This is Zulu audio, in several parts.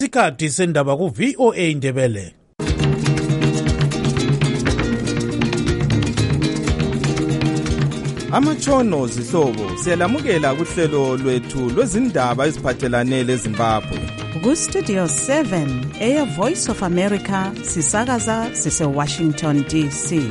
Isikhathi sendaba ku VOA Indebele. Amatshono zihlobo siyalamukela kuhlelo lwethu lwezindaba eziphathelane leZimbabwe. Ku Studio 7 Air Voice of America sisakaza sise Washington DC.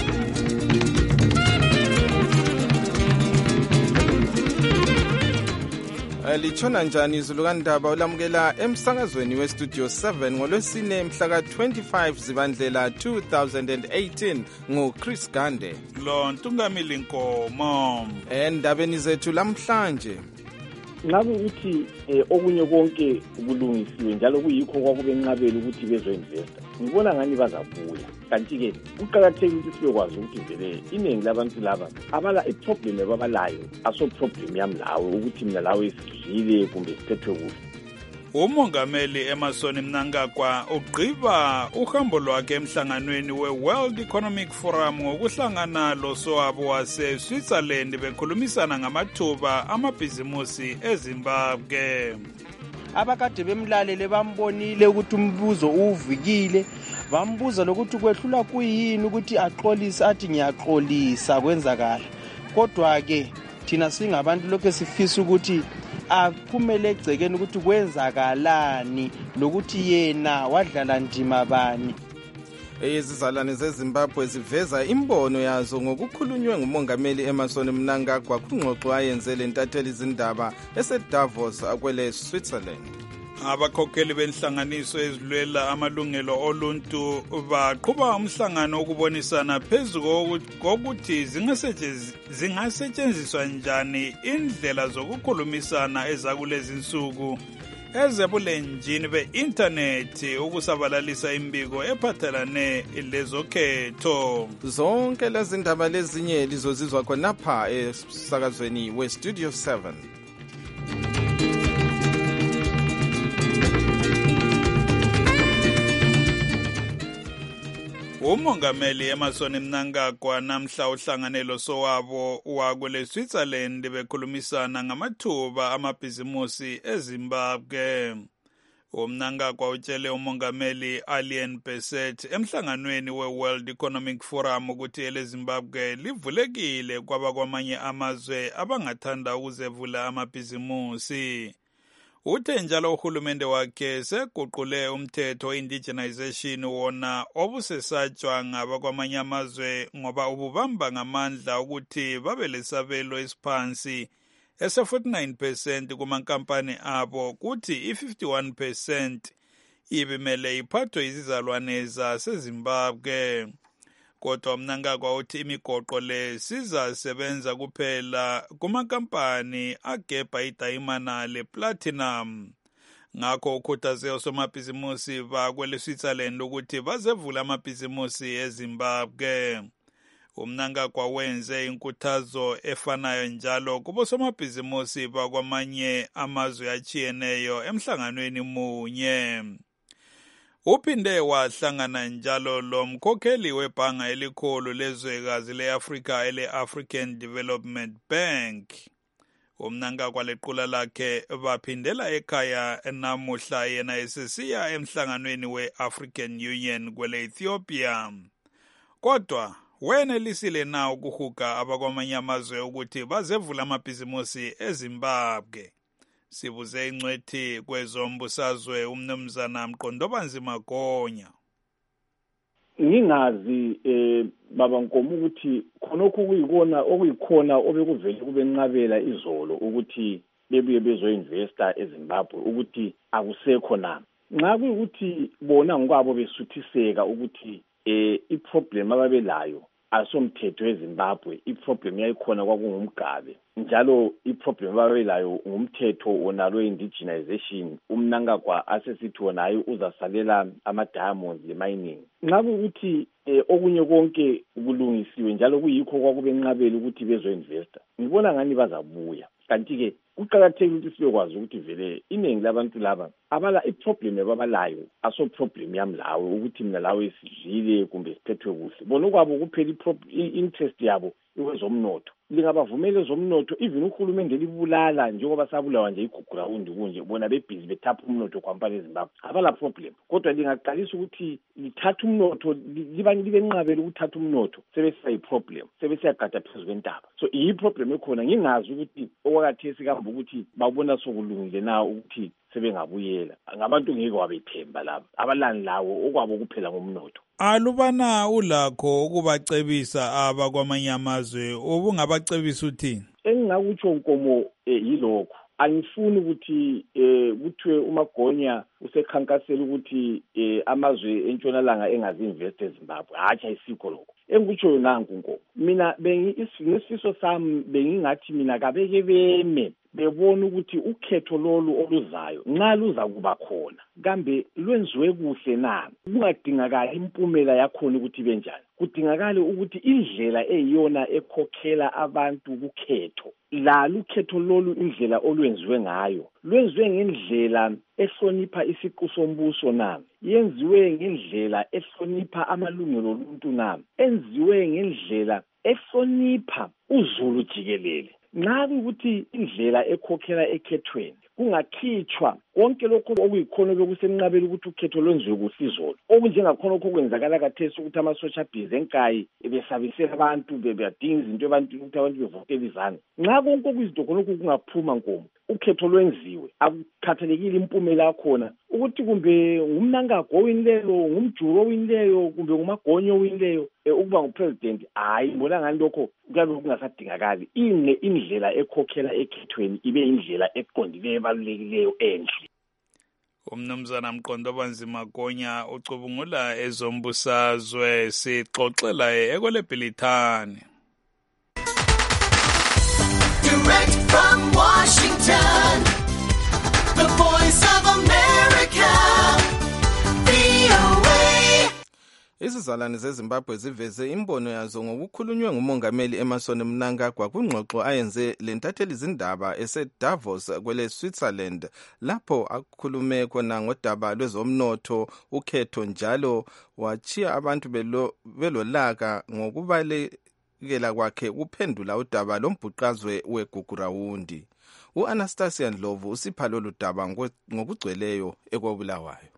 Litshona njani izulu kandaba olamukela emsakazweni we Studio 7 ngolwesine mhla ka-25 Zibandlela 2018 nguChris Gande. Lo Ntungamili Nkomo. Endabeni zethu lamhlanje. Ngabe uthi okunye konke kulungisiwe njalo kuyikho kwakubenqabela ukuthi bezoinvesta. Ngibona ngani bazabuya. Kanti-ke kuqakathekile ukuthi sibekwazi ukuthi vele iningi labantu laba abala iproblem abalayo aso problem yami lawe ukuthi mina lawe sidlile kumbe siphethwe kuhle. Umongameli Emmerson Mnangagwa ugqiba uhambo lwakhe emhlanganweni we-World Economic Forum ngokuhlangana losowabo wase-Switzerland bekhulumisana ngamathuba amabhizimusi eZimbabwe. Abakade bemlalele bambonile ukuthi umbuzo uvikile, bambuza lokuthi kwehlula kuyini ukuthi axolise athi ngiyaxolisa kwenzakala. Kodwa ke thina singabantu lokho sifisa ukuthi aphumele egcekeni ukuthi kwenzakalani lokuthi yena wadlala ndima bani. Izizalwane zeZimbabwe ziveza imbono yazo ngokukhulunywe ngumongameli Emmerson Mnangagwa kungxoxo ayenze lentatheli izindaba eseDavos akwele Switzerland. Abakhokheli benhlanganiso ezilwela amalungelo oluntu baqhuba umhlangano wokubonisana phezulu kokuthi zingasetshenziswa njani indlela zokukhulumisana ezakulezi insuku ezebulenjini be-internet ukusabalalisa imbiko ephathelane lezokhetho. Zonke lezi ndaba lezinye lizozizwa khonapha esakazweni we-Studio 7. Umongameli Emmerson Mnangagwa namhla uhlanganelo sowabo wakwele Switzerland bekhulumisana ngamathuba amabhizimusi eZimbabwe. Mnangagwa utshele umongameli Alain Berset emhlanganweni we-World Economic Forum ukuthi eleZimbabwe livulekile kwabakwamanye amazwe abangathanda ukuzevula amabhizimusi. Uthe njalo uhulumende wakhe seguqule umthetho indigenization wona obusesatshwa ngabakwamanye amazwe ngoba ububamba ngamandla ukuthi babe lesabelo esiphansi ese-49% kumankampani abo kuthi i-51% ibimele iphathwe izizalwane zaseZimbabwe. Kodwa Mnangagwa uthi imigoqo le sizasebenza kuphela kumankampani agebha idayimana le-platinum. Ngakho ukhuthaze osomabhizimusi bakwele Switzerland ukuthi bazevula amabhizimusi eZimbabwe. Mnangagwa wenze inkuthazo efanayo njalo kubosomabhizimusi bakwamanye amazwe achiyeneyo emhlanganweni munye. Uphinde wahlangana njalo lo mkhokheli webhanga elikhulu lezwekazi le-Afrika ele-African Development Bank. Mnangagwa lequla lakhe baphindela ekhaya namuhla yena esesiya emhlanganweni we-African Union kwele Ethiopia. Kodwa wenelisile na ukuhuga abakwamanye amazwe ukuthi bazevula amabhizimusi eZimbabwe. Sibuze ingcwethi kwezombusazwe umnumzana Mqondobanzima Gonya. Ngingazi baba Nkomo ukuthi khonokho okuyikhona obekuvele kubenqabela izolo ukuthi bebuye bezoinvesta eZimbabwe ukuthi akusekho na. Nxa kuyikuthi bona ngokwabo besuthiseka ukuthi iproblem ababelayo asomthetho eZimbabwe, iproblem yayikhona kwakungumgabe njalo iproblem ababelayo ngumthetho onalo indigenization. Umnangagwa asesithi wona hayi uzasalela ama-diamonds le-mining. Nxa kuyikuthi okunye konke kulungisiwe njalo kuyikho kwakubenqabela ukuthi bezoinvesta, ngibona ngani bazabuya. Kanti-ke kuqakathekile ukuthi sibekwazi ukuthi vele iningi labantu laba abala iproblem abalayo aso problem yami lawe ukuthi mina lawe sidlile kumbe siphethwe kuhle. Bona kwabo kuphela i-interest yabo iwezomnotho. lingabavumela ezomnotho even uhulumende libulala njengoba sabulawa nje igugrawundi kunje bona bebhizi bethapha umnotho kwampala eZimbabwe abala problem kodwa lingaqalisa ukuthi lithatha umnotho libe nqabela ukuthatha umnotho sebesiya iproblem sebesiyagada phezu kwentaba so iyi problem ekhona ngingazi ukuthi okwakathesi kambe ukuthi babona sokulungile na ukuthi sebengabuyela ngabantu ngeke wabethemba laba abalani lawo okwabo kuphela ngomnotho alubana ulakho ukubacebisa abakwamanye amazwe ubungabacebisa uthini engingakutsho Nkomo yilokho angifuni ukuthi kuthiwe uMagonya usekhankasela ukuthi amazwe entshonalanga engazi-invest eZimbabwe hatshi ayisikho lokho engikutshoyo nanku Nkomo mina ngesifiso sami bengingathi mina kabeke beme bebona ukuthi ukhetho lolu oluzayo nxa luza kuba khona kambe lwenziwe kuhle na kungadingakala impumela yakhona ukuthi benjani kudingakala ukuthi indlela eyiyona ekhokhela abantu kukhetho ukhetho lolu indlela olwenziwe ngayo lwenziwe ngendlela ehlonipha isiqu sombuso na yenziwe ngendlela ehlonipha amalungelo oluntu na enziwe ngendlela ehlonipha uzulu jikelele nxa ukuthi indlela ekhokhela ekhethweni kungakhitshwa konke lokho okuyikhona bekusenqabela ukuthi ukhetho lwenziwe kuhle izolo okunjengakhona lokho kwenzakala kathesi ukuthi amasotsha bhizi enkayi besabisela abantu bebadinga izinto ukuthi abantu bevotele izana nxa konke okuyizinto khonokho kungaphuma Nkomo ukhetho lwenziwe akukhathalekile impumela yakhona ukuthi kumbe ngumnangagwa owinileyo ngumjuru owinileyo kumbe ngumagonyo owinileyo ukuba ngupresident hayi mbona ngani lokho kuyabe kungasadingakali indlela ekhokhela ekhethweni ibe indlela eqondileyo ebalulekileyo enhle umnumzana Mqondobanzi Magonya ucubungula ezombusazwe sixoxela ekolebhilithani Direct from Washington, the voice of America, VOA. Izizalwane zeZimbabwe ziveze imbono yazo ngokukhulunywe ngumongameli Emmerson Mnangagwa kwingxoxo ayenze lentatheli izindaba eseDavos kwele Switzerland lapho akhulume khona ngodaba lwezomnotho ukhetho njalo wachiya abantu belolaka ngokubalekela kwakhe kuphendula udaba lombhuqazwe weGugurahundi. U-Anastasia Ndlovu usipha lolu daba ngokugcweleyo ekobulawayo.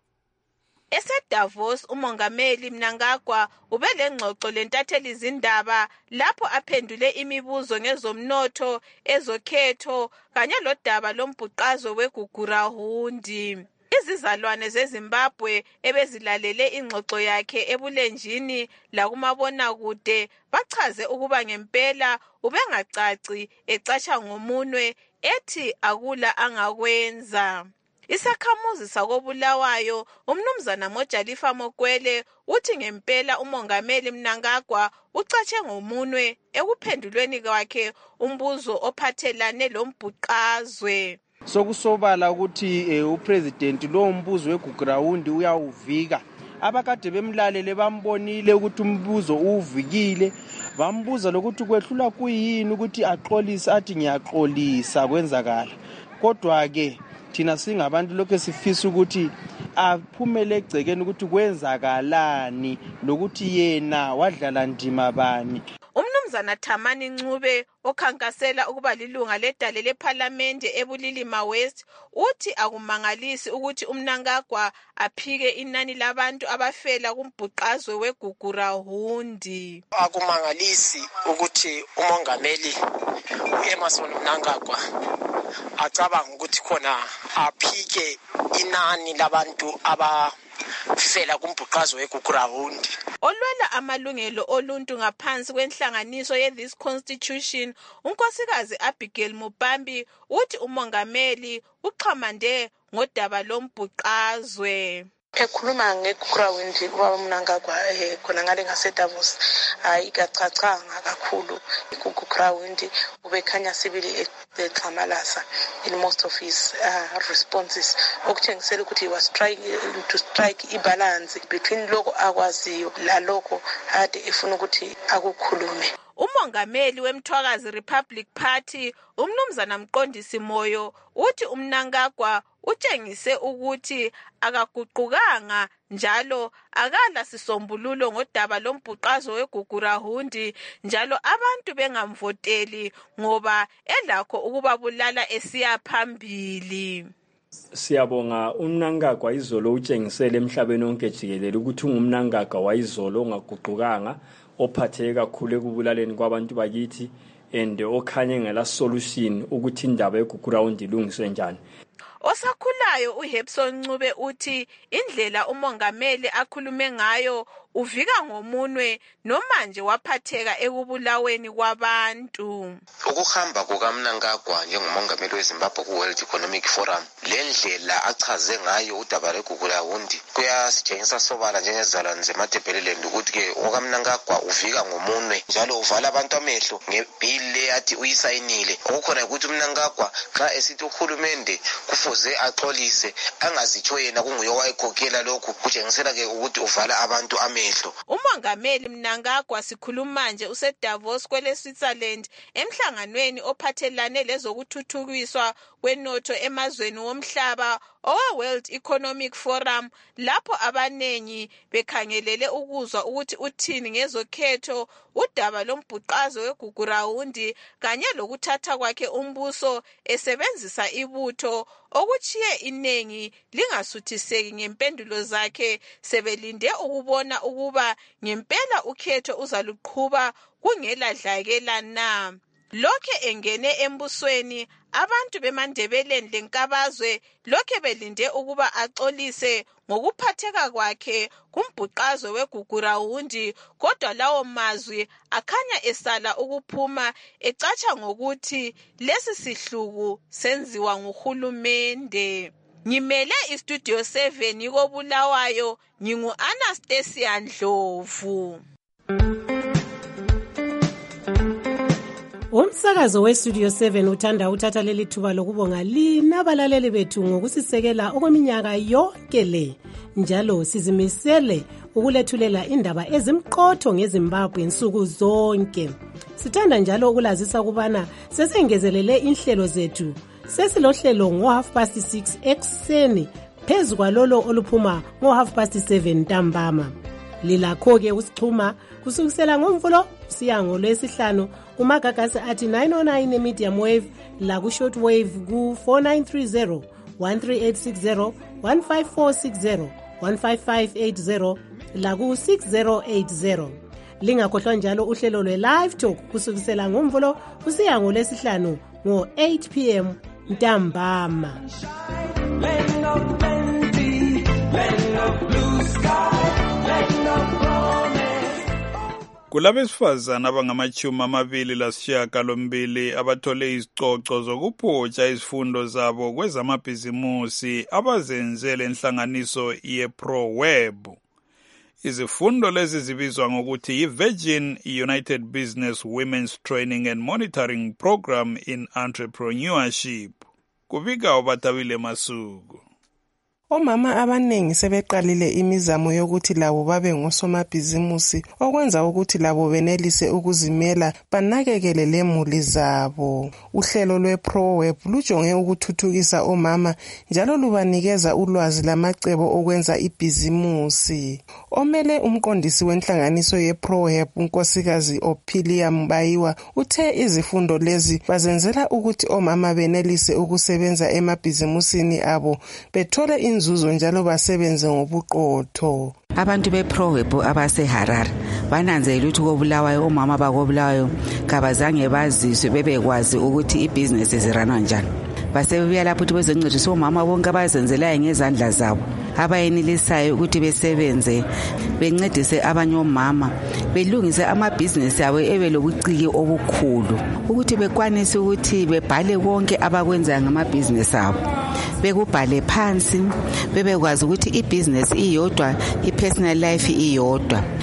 EseDavos umongameli Mnangagwa ubelengxoxo lentatheli izindaba lapho aphendule imibuzo ngezomnotho ezokhetho kanye lodaba lombhuqazwe weGugurahundi. Izizalwane zeZimbabwe ebezilalele ingxoxo yakhe ebulenjini lakumabonakude bachaze ukuba ngempela ubengacaci ecatsha ngomunwe ethi akula angakwenza. Isakhamuzi sakobulawayo umnumzana Mojalifa Mokwele uthi ngempela umongameli Mnangagwa ucatshe ngomunwe ekuphendulweni kwakhe umbuzo ophathelane lombhuqazwe. Sokusobala ukuthi upresident lo mbuzo weGugurahundi uyawuvika abakade bemlalele bambonile ukuthi umbuzo uvikile bambuza lokuthi kwehlula kuyini ukuthi axolisa athi ngiyaxolisa kwenzakala kodwa ke thina singabantu lokho sifisa ukuthi aphumele egcekeni ukuthi kwenzakalani lokuthi yena wadlala ndima bani. Umnumzana Thamani Ncube okhankasela ukuba lilunga ledale leParliament eBulilima West uthi akumangalisi ukuthi uMnangagwa aphike inani labantu abafela kumbhuqazwe weGugurahundi. Akumangalisi ukuthi umongameli Emmerson Mnangagwa acabanga ukuthi khona aphike inani labantu abafela kumbhuqazwe weGugurahundi. Olwela amalungelo oluntu ngaphansi kwenhlanganiso ye-This Constitution, unkosikazi Abigail Mupambi uthi umongameli uxhamande ngodaba lombhuqazwe. Ekhuluma ngeGugurahundi ubaba Mnangagwa khona ngale ngaseDavos ayikachachanga kakhulu iGugurahundi ubekhanya sibili examalasa in most of his responses okutshengisela ukuthi he was trying to strike ibalance between lokho akwaziyo lalokho ade efuna ukuthi akukhulume. Umongameli weMthwakazi Republic Party umnumzana Mqondisi Moyo uthi uMnangagwa utshengise ukuthi akaguqukanga njalo akala sisombululo ngodaba lombhuqazo weGugurahundi njalo abantu bengamvoteli ngoba elakho ukubabulala esiya phambili. Siyabonga uMnangagwa izolo utshengisele emhlabeni wonke jikelele ukuthi ungumNangagwa wayizolo ongaguqukanga ophatheke kakhulu ekubulaleni kwabantu bakithi and okhanye ngela solution ukuthi indaba yeGugurahundi ilungiswe njani. Osakhulayo uHebson Ncube uthi indlela umongameli akhulume ngayo uvika ngomunwe nomanje waphatheka ekubulaweni kwabantu. Ukuhamba kukaMnangagwa njengomongameli weZimbabwe ku-World Economic Forum lendlela achaze ngayo udaba lweGugurahundi kuyasitshengisa sobala njengezizalwane zeMatabeleland ukuthi-ke ukaMnangagwa uvika ngomunwe njalo uvala abantu amehlo ngebhili athi uyisayinile. Okukhona ukuthi uMnangagwa xa esithi uhulumende kufuze axolise angazitsho yena kunguye owayekhokhela lokhu kutshengisela-ke ukuthi uvala abantu amehlo. Umongameli Mnangagwa sikhuluma manje useDavos kweleSwitzerland emhlanganweni ophathelane lezokuthuthukiswa kwenotho emazweni womhlaba owe-World Economic Forum lapho abanengi bekhangelele ukuzwa ukuthi uthini ngezokhetho udaba lombhuqazo weGugurahundi kanye lokuthatha kwakhe umbuso esebenzisa ibutho okuchiye inengi lingasuthiseki ngempendulo zakhe sebelinde ukubona ukuba ngempela ukhetho uzaluqhuba kungela dlakela na. Lokhe engene embusweni abantu beMandebeleni lenkabazwe lokhe belinde ukuba axolise ngokuphatheka kwakhe kumbhuqazo weGugurahundi kodwa lawo mazwi akhanya esala ukuphuma ecatsha ngokuthi lesi sihluku senziwa nguhulumende. Ngimele iStudio 7 koBulawayo ngingu-Anastasia Ndlovu. Umsakazo weStudio 7 uthanda uthatha leli thuba lokubonga lina abalaleli bethu ngokusisekela okweminyaka yonke le. Njalo sizimisele ukulethulela indaba ezimqotho ngeZimbabwe insuku zonke. Sithanda njalo ukulazisa ukubana sesengezelele inhlelo zethu. Sesilohlelo ngo-6:30 ekseni phezu kwalolo oluphuma ngo-7:30 ntambama. Lilakho-ke usixhuma kusukisela ngoMvulo siya ngoLwesihlanu kumagagasi athi 909 medium wave la ku-short wave ku-4930 13860 15460 15580 la ku-6080. Lingakhohlwa njalo uhlelo lwe-live talk kusukisela ngoMvulo kusiya ngoLwesihlanu ngo-8 p.m. ntambama. Land of plenty, land of blue sky, land of promise. Kulabesifazana abangama-28 abathole izicoco zokuphutsha izifundo zabo kwezamabhizimusi abazenzele inhlanganiso ye-ProWeb. Izifundo lezi zibizwa ngokuthi yi-Virgin United Business Women's Training and Monitoring Program in Entrepreneurship. Kubika uBatabile Masuku. Omama abanengi sebeqalile imizamo yokuthi labo babe ngosomabhizimusi okwenza ukuthi labo benelise ukuzimela banakekele lemuli zabo. Uhlelo lwe-ProWeb lujonge ukuthuthukisa omama njalo lubanikeza ulwazi lamacebo okwenza ibhizimusi. Omele umqondisi wenhlanganiso ye-ProWeb unkosikazi Ophelia Mbayiwa uthe izifundo lezi bazenzela ukuthi omama benelise ukusebenza emabhizimusini abo bethole inzuzo njalo basebenze ngobuqotho. Abantu beProWeb abaseHarare bananzela ukuthi koBulawayo omama bakoBulawayo kabazange baziswe bebekwazi ukuthi ibhizinesi ziranwa njani. Basebuya lapho ukuthi bezoncedisa omama bonke abazenzelayo ngezandla zabo abayenelisayo ukuthi besebenze bencedise abanye omama belungise amabhizinesi abo ebelobuciki obukhulu ukuthi bekwanise ukuthi bebhale konke abakwenza ngamabhizinesi abo bekubhale phansi bebekwazi ukuthi ibhizinesi iyodwa ipersonal life iyodwa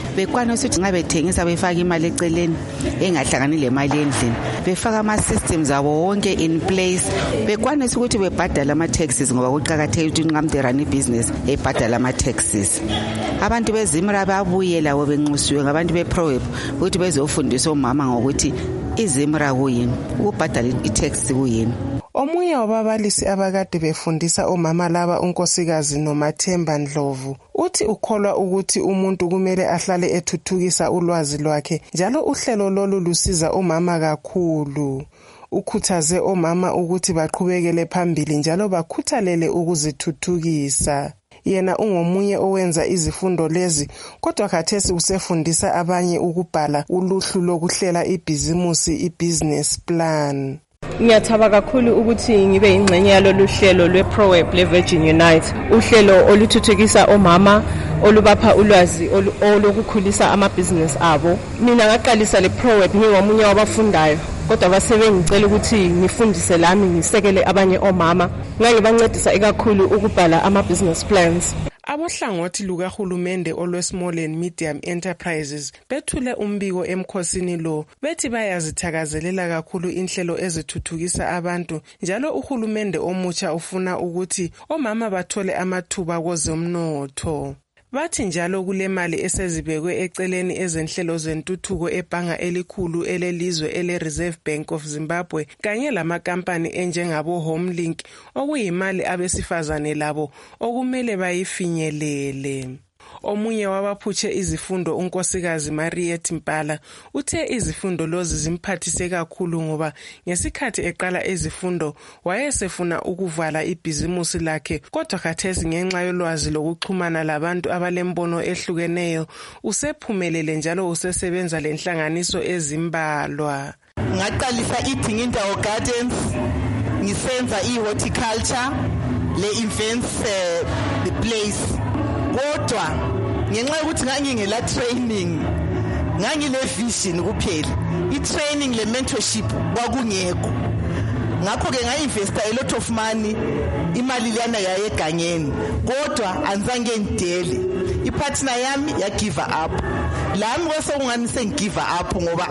bekwanisa ukuthi nxa bethengisa befaka imali eceleni engahlangani lemali endlini, befaka ama-systems abo wonke in place, bekwanisa ukuthi bebhadala ama-taxes ngoba kuqakathekile ukuthi nxa umuntu erun ibhizinesi ebhadala ama-taxes. Abantu beZimra babuye labo benxusiwe ngabantu beProweb ukuthi bezofundisa omama ngokuthi iZimra kuyini, ukubhadala i-tax kuyini. Omunye wababalisi abakade befundisa omama laba unkosikazi Nomathemba Ndlovu uthi ukholwa ukuthi umuntu kumele ahlale ethuthukisa ulwazi lwakhe njalo uhlelo lolu lusiza omama kakhulu. Ukhuthaze omama ukuthi baqhubekele phambili njalo bakhuthalele ukuzithuthukisa. Yena ungomunye owenza izifundo lezi kodwa khathesi usefundisa abanye ukubhala uluhlu lokuhlela ibhizimusi ibusiness plan. Ngiyathaba kakhulu ukuthi ngibe ingxenye yalolu hlelo lweProweb leVirgin Unite, uhlelo oluthuthukisa omama olubapha ulwazi olokukhulisa amabhizinisi abo. Mina ngaqalisa leProweb ngingomunye wabafundayo kodwa basebengicela ukuthi ngifundise lami ngisekele abanye omama, ngangibancedisa ikakhulu ukubhala ama-business plans. Abohlangothi lukahulumende olwe-Small and Medium Enterprises bethule umbiko emkhosini lo bethi bayazithakazelela kakhulu inhlelo ezithuthukisa abantu njalo uhulumende omutsha ufuna ukuthi omama bathole amathuba kwezomnotho. Bathi njalo kule mali esezibekwe eceleni ezenhlelo zentuthuko ebhanga elikhulu elelizwe ele-Reserve Bank of Zimbabwe kanye lamakampani enjengabo Homelink okuyimali abesifazane labo okumele bayifinyelele. Omunye wabaphutshe izifundo unkosikazi Mariet Mpala uthe izifundo lozi zimphathise kakhulu ngoba ngesikhathi eqala izifundo wayesefuna ukuvala ibhizimusi lakhe kodwa khathesi ngenxa yolwazi lokuxhumana labantu abalembono ehlukeneyo usephumelele njalo usesebenza lenhlanganiso ezimbalwa. Ngaqalisa iDingindawo Gardens, ngisenza i-horticulture le-events the place. Kodwa ngenxa yokuthi ngangingela training, ngangile vision kuphela, i-training le-mentorship kwakungekho. Ngakho ke nga-investa a lot of money, imali liyana yayegangeni kodwa anzange ngidele. Ipartner yami ya give up, lami kwasokungani sengigive up ngoba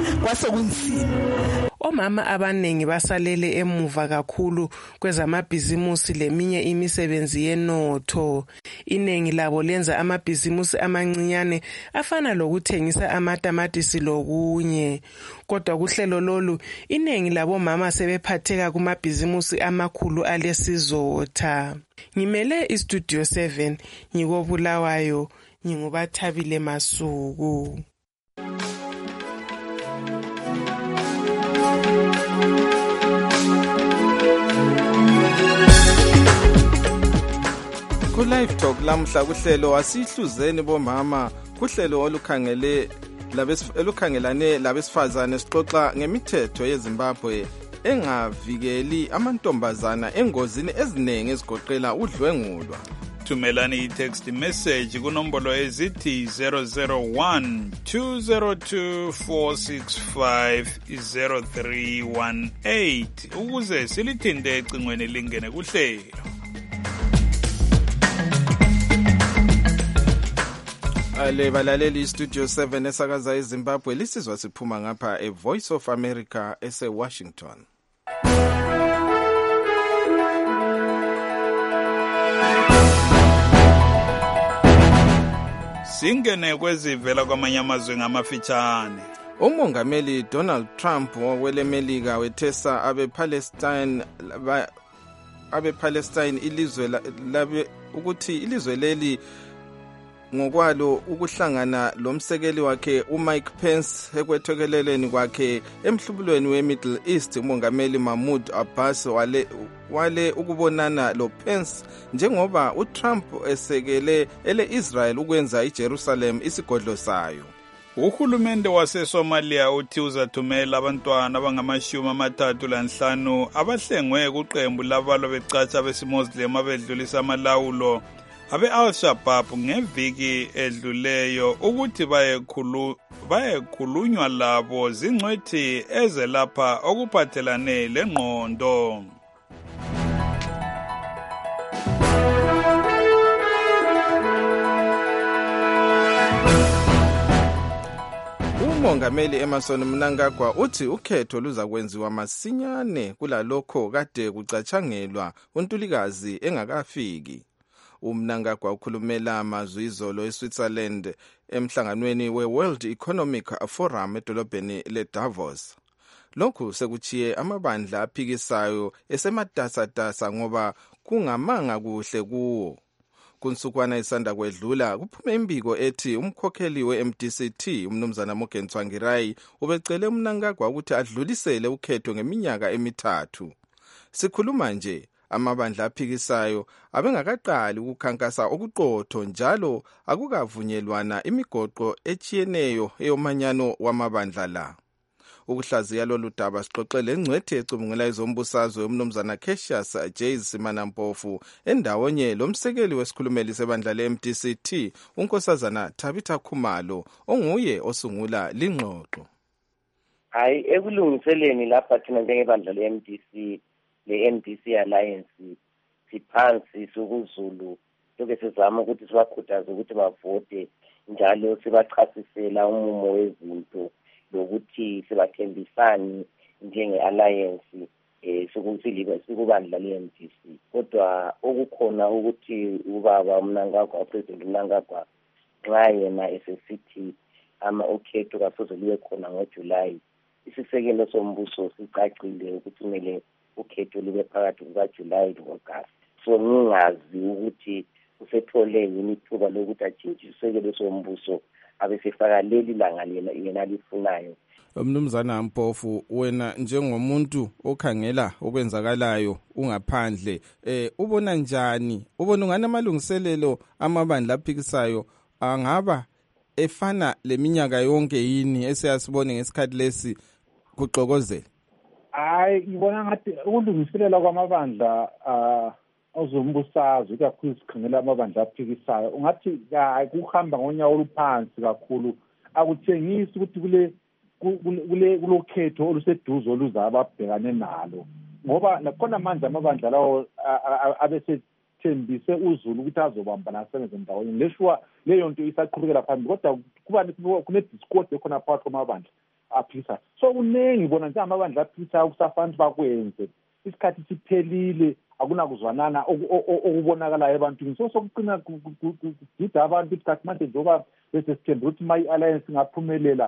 kwasokunzima. Omama abanengi basalele emuva kakhulu kwezamabhizimusi leminye imisebenzi yenotho. Inengi labo lenza amabhizimusi amancinyane afana lokuthengisa amatamatisi lokunye. Kodwa kuhlelo lolu inengi labo mama sebephatheka kumabhizimusi amakhulu alesizotha. Ngimele iStudio 7 ngikobulawayo, nginguBathabile Masuku. Ku-Live Talk lamhla kuhlelo asihluzeni bomama kuhlelo olukhangelane labesifazane sixoxa ngemithetho yeZimbabwe engavikeli amantombazana engozini eziningi ezigoqela udlwengulwa. Thumelani i-text message kunombolo ezithi 001 202 465 0318 ukuze silithinte ecingweni lingene kuhlelo. Ale balaleli iStudio 7 esakaza eZimbabwe lisizwa siphuma ngapha eVoice of America ese-Washington. Singene kwezivela kwamanye amazwe ngamafitshane. Umongameli Donald Trump welemelika wethesa abe-Palestine ilizwe ukuthi ilizwe leli ngokwalo ukuhlangana lomsekeli wakhe uMike Pence ekwethokeleleni kwakhe emhlubulweni weMiddle East. Umongameli Mahmoud Abbas wale ukubonana loPence njengoba uTrump esekele ele-Israel ukwenza iJerusalem isigodlo sayo. Uhulumende waseSomalia uthi uzathumela abantwana abangama-35 abahlengwe kuqembu labalwa becatsha besimuslim abedlulisa amalawulo abe-Al-Shabaab ngeviki edluleyo ukuthi bayekhulunywa labo zingcwethi ezelapha okuphathelane lengqondo. umongameli Emmerson Mnangagwa uthi ukhetho luza kwenziwa masinyane kulalokho kade kucatshangelwa uNtulikazi engakafiki. uMnangagwa ukhulumela amazwi izolo eSwitzerland emhlanganweni weWorld Economic Forum edolobheni leDavos. Lokhu sekuchiye amabandla aphikisayo esematasatasa ngoba kungamanga kuhle kuwo. Kunsukwana isanda kwedlula kuphume imbiko ethi umkhokheli we-MDCT umnumzana Morgan Tsvangirai ubecele uMnangagwa ukuthi adlulisele ukhetho ngeminyaka emithathu. Sikhuluma nje amabandla aphikisayo abengakaqali ukukhankasa okuqotho njalo akukavunyelwana imigoqo echiyeneyo eyomanyano wamabandla la. Ukuhlaziya lolu daba sixoxele ngcwethi ecubungula izombusazwe umnumzana Cassius J. Simanampofu endawonye lomsekeli wesikhulumeli sebandla le-MDCT unkosazana Tabitha Khumalo onguye osungula lingxoxo. Hayi ekulungiseleni lapha thina njengebandla le-MDC Alliance siphansi sokuzulu lokho sizama ukuthi sibakhuthaze ukuthi bavote njalo sibachasisela umumo wezinto lokuthi sibathembisani njenge-alliance sikubandla le-MDC. Kodwa okukhona ukuthi ubaba uMnangagwa, uPresident Mnangagwa nxa yena esesithi ukhetho kasoze libe khona ngoJulayi, isisekelo sombuso sicacile ukuthi kumele ukhetho libe phakathi kukaJulayi lo-Agasti. So ngingazi ukuthi usethole imithuba lokuthi atshintshe isisekelo sombuso abesefaka leli langa yena lifunayo. Mnumzana Mpofu, wena njengomuntu okhangela okwenzakalayo ungaphandle ubona njani, ubona ungana amalungiselelo amabandla aphikisayo angaba efana leminyaka yonke yini esiyasibone ngesikhathi lesi kuxokozela? Hayi, ngibona ngathi ukulungiselela kwamabandla ozombusazwe kakhulu sikhangela amabandla aphikisayo ungathi kuhamba ngonyawo oluphansi kakhulu, akuthengisi ukuthi kulokhetho oluseduze oluzaba abhekane nalo, ngoba nakhona manje amabandla lawo abesethembise uZulu ukuthi azobambana asebenze ndawonye. Leshuwa leyo nto isaqhubekela phambili, kodwa kune-discord ekhona phakathi kwamabandla aphikisayo. So kunengi bona nje amabandla aphikisayo kusafanele bakwenze, isikhathi siphelile, akunakuzwanana okubonakalayo ebantwini. So sokuqina kugida abantu isikhathi manje njengoba bese sithembe ukuthi i-alliance ingaphumelela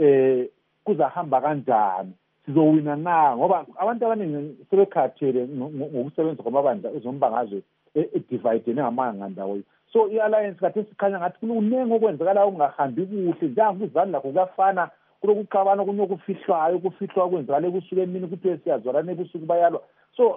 kuzahamba kanjani, sizowina na, ngoba abantu abaningi sebekhathele ngokusebenza kwamabandla ezombangazwe edivide nengamanga ndawonye. So i-alliance kade sikhanya ngathi kunengi okwenzakala okungahambi kuhle, njengokuzani lakho kuyafana kulokuxabana kunyokufihlwayo kufihlwa kwenzakala ebusuku emini ukuthi siyazwalana ebusuku bayalwa. So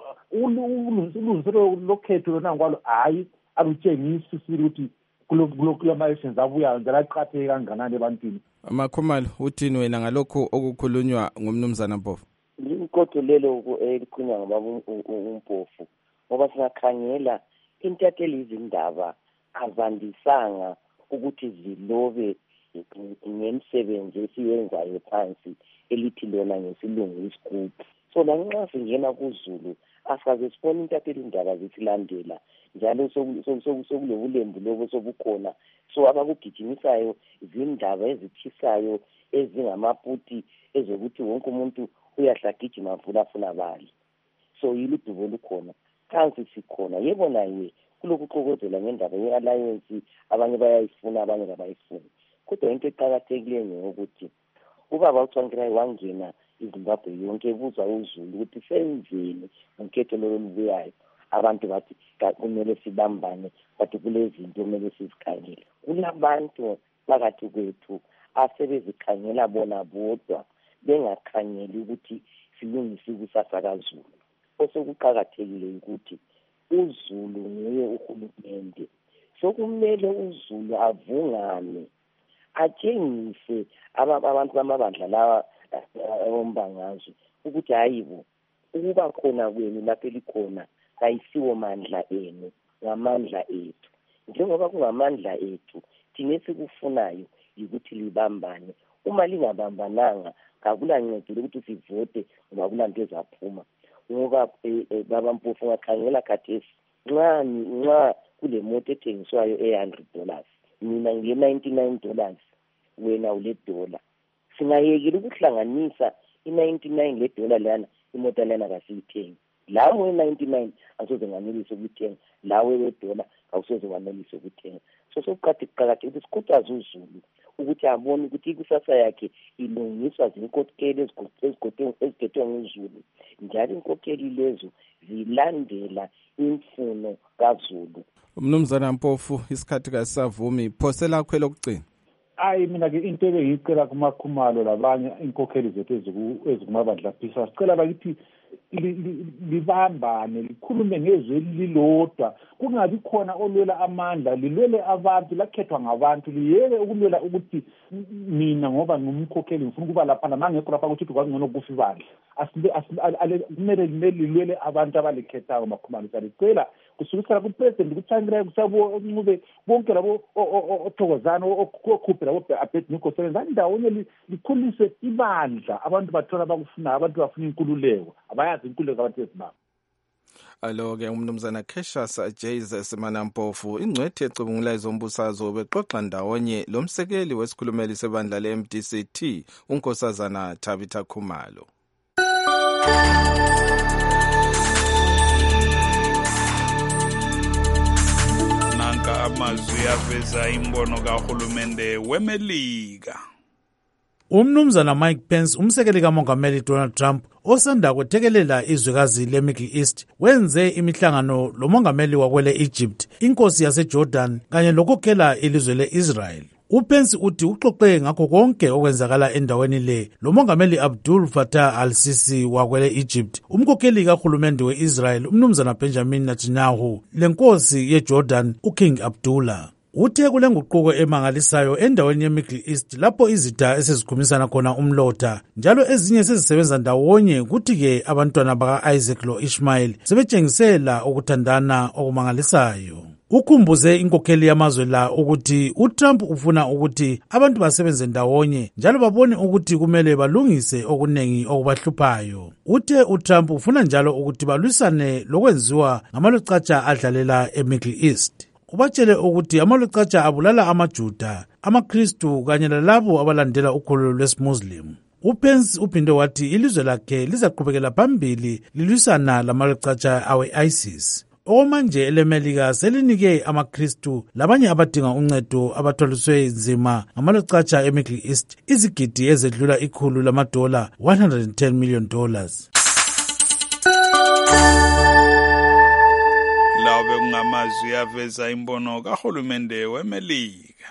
ulungiselelo lokhetho lona ngokwalo hayi alutshengisi sibili ukuthi kulama-elections abuyayo njalo aqatheke kanganani ebantwini. Makhumalo, uthini wena ngalokho okukhulunywa ngumnumzana Mpofu? Inkotho lelo elikhulunywa ngobaba uMpofu, ngoba singakhangela intatheli izindaba azandisanga ukuthi zilobe ngemisebenzi esiyenzayo phansi elithi lona ngesilungu iScoop. So lanxa singena kuZulu asikaze sibone intatheli indaba zisilandela njalo sokulobulembu lobo sobukhona. So abakugijimisayo izindaba ezithisayo ezingamaputi ezokuthi wonke umuntu uyahlagijima afuna bali. So yiludubo olukhona phansi sikhona. Yebo naye kulokuxokozela ngendaba ye-alliance, abanye bayayifuna abanye kabayifuni. Kodwa into eqakathekileyo ngokuthi ubaba uTsvangirai wangena iZimbabwe yonke ebuzwa uZulu ukuthi senzeni ngokhetho lolu lubuyayo. Abantu bathi kumele sibambane, bathi kulezinto kumele sizikhangele. Kunabantu phakathi kwethu asebezikhangela bona bodwa bengakhangeli ukuthi silungise ikusasa kaZulu. Osokuqakathekile ukuthi uZulu nguye uhulumende, sokumele uZulu avungane atshengise abantu bamabandla lawa ombangazwe ukuthi hayibo ukuba khona kwenu lapho elikhona kayisiwo mandla enu, ngamandla ethu. Njengoba kungamandla ethu, thina esikufunayo ukuthi libambane. Uma lingabambananga kakulancedo ukuthi sivote ngoba kulanto ezaphuma. Ngoba baba Mpofu ngakhangela khathesi nxa kule moto ethengiswayo $100, mina nge $99, wena ule $. singayekela ukuhlanganisa i-99 le dollar lana imoto lana kasiyithengi. Lawo we-99 asoze nganelise ukuthenga, lawo we-dollar awusoze wanelise ukuthenga. So sokuqakathekile ukuthi sikhuthaze uZulu ukuthi abone ukuthi ikusasa yakhe ilungiswa zinkokheli ezigethwe nguZulu, njalo inkokheli lezo zilandela imfuno kaZulu. Mnumzana Mpofu, isikhathi kasavumi, phosela lakho lokugcina. Mina ke into ebengicela kumakhumalo labanye inkokheli zethu ezikumabandla phisa, sicela bakithi libambane, likhulume ngezwe lilodwa, kungabi khona olwela amandla, lilwele abantu, lakhethwa ngabantu, liyeke ukulwela ukuthi mina ngoba ngumkhokheli ngifuna ukuba lapha namangekho lapha ukuthi kwangcono kufa ibandla. Kumele lilwele abantu abalikhethayo makhumalo. Sicela kusukela kupresident kuthangire kusabo Ncube bonke labo othokozana okhuphe labo Abednego sebenza ndawonye likhulise ibandla, abantu bathola bakufuna, abantu bafuna inkululeko, abayazi inkululeko abantu ezibaba. Alo-ke umnumzana Cassius Jays Semana Mpofu, ingcwethi ecubungula ezombusazwe bexoxa ndawonye lomsekeli wesikhulumeli sebandla le-MDCT unkosazana Tabitha Khumalo. Nanka amazwi aveza imbono kahulumende weMelika. Umnumzana Mike Pence, umsekeli kamongameli Donald Trump, osanda kwethekelela izwekazi le-Middle East, wenze imihlangano lomongameli wakwele Egypt, inkosi yaseJordan kanye lokhokhela ilizwe le-Israel. UPence uthi uxoxe ngakho konke okwenzakala endaweni le lomongameli Abdul Fattah al-Sisi wakwele Egypt, umkhokheli kahulumende we-Israel umnumzana Benjamin Netanyahu, lenkosi yeJordan uKing Abdullah. Uthe kule nguquko emangalisayo endaweni ye-Middle East lapho izitha esezikhumisana khona umlotha, njalo ezinye sezisebenza ndawonye, kuthi-ke abantwana baka-Isaac lo-Ishmael sebetshengisela ukuthandana okumangalisayo. Ukhumbuze inkokheli yamazwe la ukuthi uTrump ufuna ukuthi abantu basebenze ndawonye njalo babone ukuthi kumele balungise okunengi okubahluphayo. Uthe uTrump ufuna njalo ukuthi balwisane lokwenziwa ngamalucatsha adlalela eMiddle East. Ubatshele ukuthi amalucatsha abulala amaJuda, amaKristu kanye lalabo abalandela ukholo lwesiMuslim. UPence uphinde wathi ilizwe lakhe lizaqhubekela phambili lilwisana lamalucatsha awe-ISIS. Okwamanje elemelika selinike amaKristu labanye abadinga uncedo abathwaliswe nzima ngamalucatsha eMiddle East izigidi ezedlula $100 $110 million. Lawe kungamazwi aveza imbono kahulumende weMelika.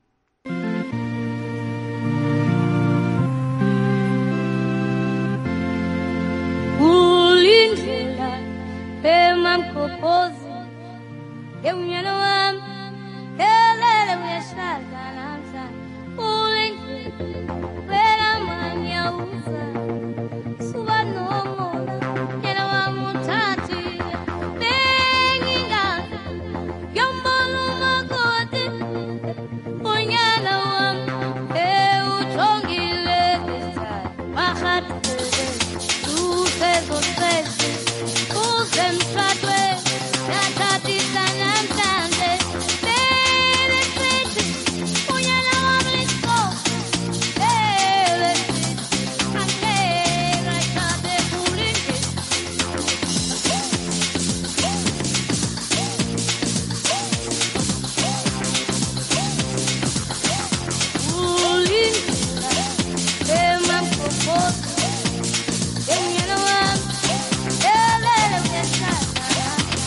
Ulindlela emamkhophozi emnyana wami elele uyashada namhlanje ulindlela wena manya uza suba nomona yena wami uthathi benginga yombolo makoti unyana wami ujongile besai bakhathele usezosezo uzemshadwe yathathisa namhlanje bele sithi unyana wami let's go bele sithi angela ikabe kulinde ulindela emamkhophozi emnyana wami elele uyashada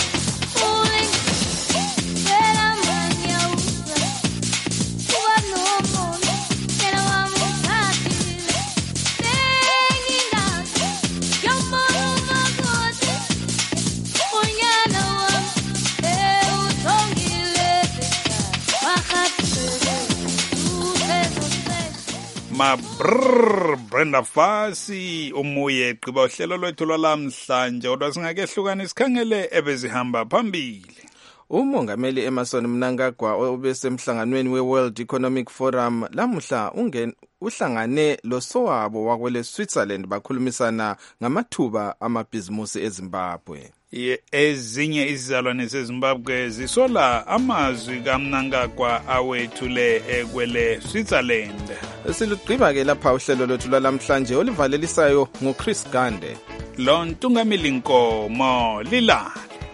ulindela manya uza uba nomona yena wami uthathile bengingazi yombolo makoti unyana wami ujongile besai bakhathele Brenda Fassie umuye gqiba uhlelo lwethu lwalamhlanje kodwa singakehlukana isikhangele ebezihamba phambili. Umongameli Emmerson Mnangagwa obesemhlanganweni we-World Economic Forum lamuhla uhlangane losowabo wakwele Switzerland bakhulumisana ngamathuba amabhizimusi eZimbabwe. Ezinye izizalwane zeZimbabwe zisola amazwi kaMnangagwa awethule ekwele Switzerland. Silugqiba-ke lapha uhlelo lwethu lwalamhlanje olivalelisayo nguChris Gande. Lo Ntungamili Nkomo Lila.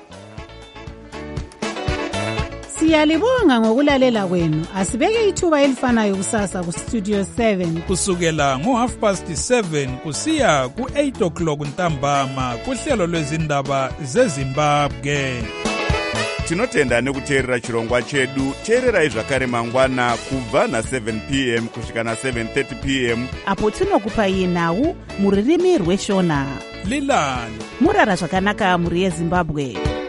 Siyalibonga ngokulalela kwenu. Asibeke ithuba elifanayo kusasa ku Studio 7 kusukela ngo7:30 kusiya ku8:00 ntambama kuhlelo lwezindaba zeZimbabwe. Tinotenda nekuteerera chirongwa chedu. Teererai zvakare mangwana kubva na7 p.m. kusvika na7:30 p.m. apo tinokupai nhau muririmi rweshona. Lilani murara zvakanaka muri yeZimbabwe.